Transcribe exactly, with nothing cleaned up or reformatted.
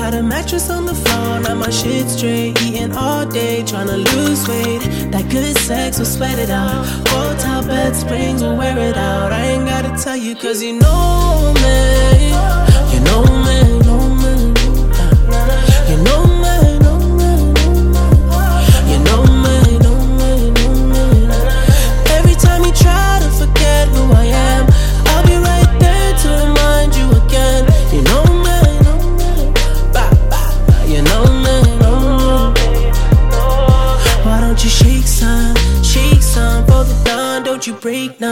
Got a mattress on the floor, now my shit straight. Eating all day, tryna lose weight. That good sex will sweat it out. Hotel bed springs will wear it out. I ain't gotta tell you, cause you know me. You know me, know me. You know me, know me, you know me, know me, know me. Every time you try to forget who I am, I'll be right there to remind you again. You know me, know me, bah, bah, bah. You know me, know me. Why don't you shake some, shake some for the dawn? Don't you break none?